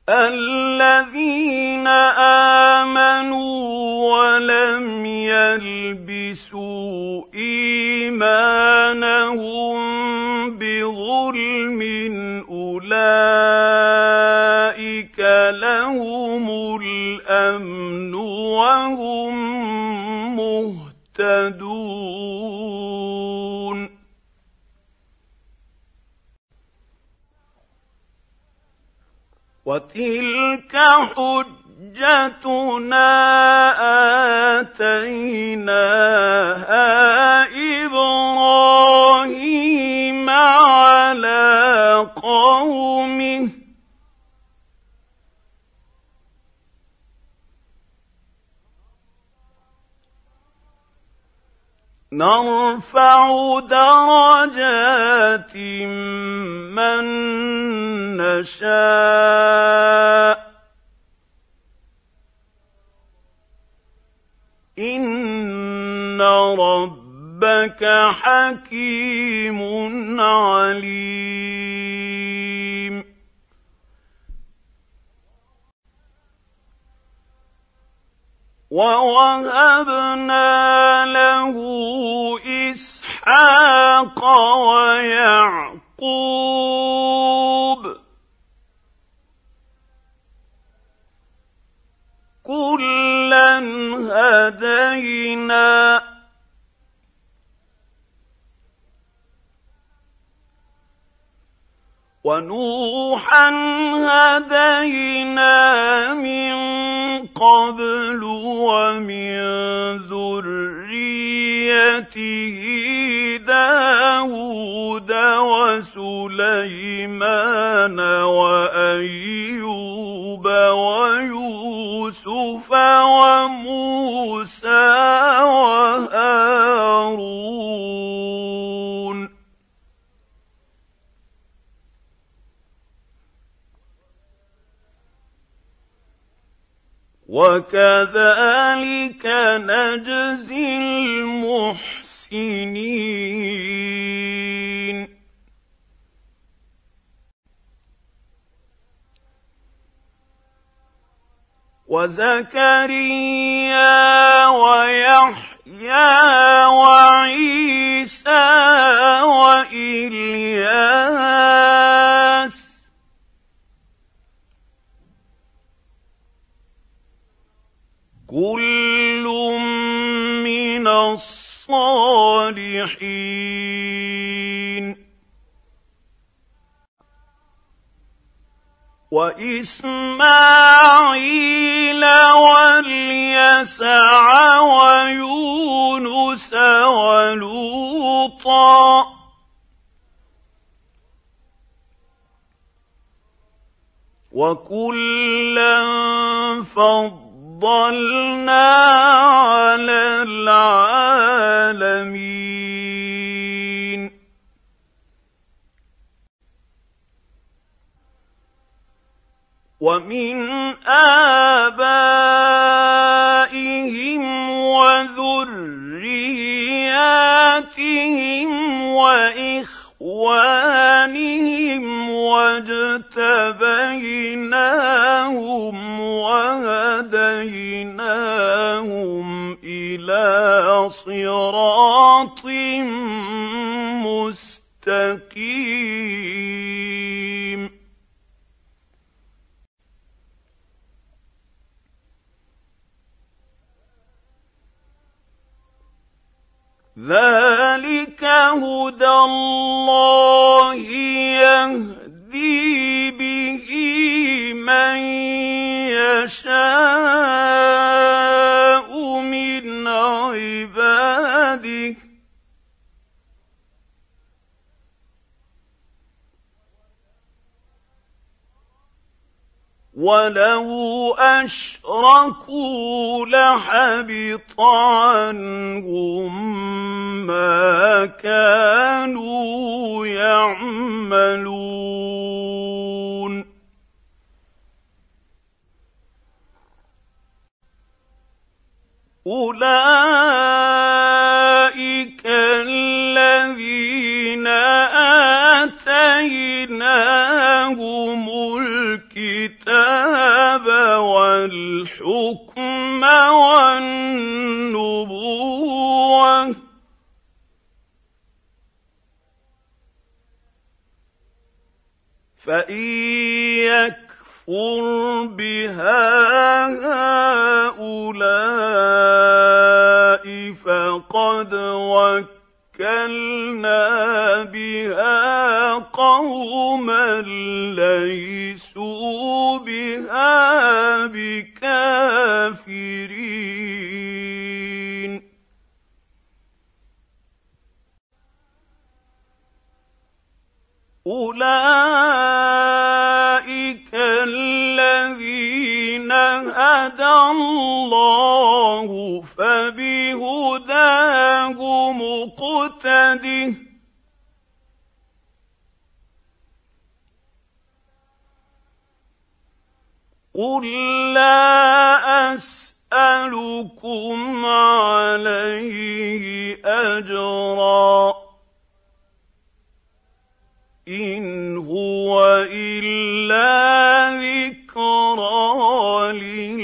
الذين آمنوا ولم يلبسوا إيمانهم بظلم أولئك لهم الأمن وهم مهتدون وتلك حجتنا آتيناها إبراهيم على قومه نرفع درجات من نشاء إن ربك حكيم عليم ووهبنا له إسحاق ويعقوب كلا هدينا ونوحا هدينا من قبل ومن ذريته داود وسليمان وأيوب ويوسف وموسى وهارون وكذلك نجزي المحسنين وزكريا ويحيى وعيسى وإلياس كل من الصالحين وإسماعيل واليسع ويونس ولوطا وكلا فضلنا على العالمين ومن آبائهم وذرياتهم وإخوانهم واجتبيناهم وهديناهم إلى صراط مستقيم ذلك هدى الله يهدي به من يشاء من عباده ولو أشركوا لحبط عنهم ما كانوا يعملون أولئك الذين آتيناهم الكتاب فإن يكفر بها هؤلاء فقد وكلنا بها قوما ليسوا بها بكافرين. أولئك الذين هدى الله فبهداه مقتده قل لا أسألكم عليه أجرا إن هو إلا ذكرى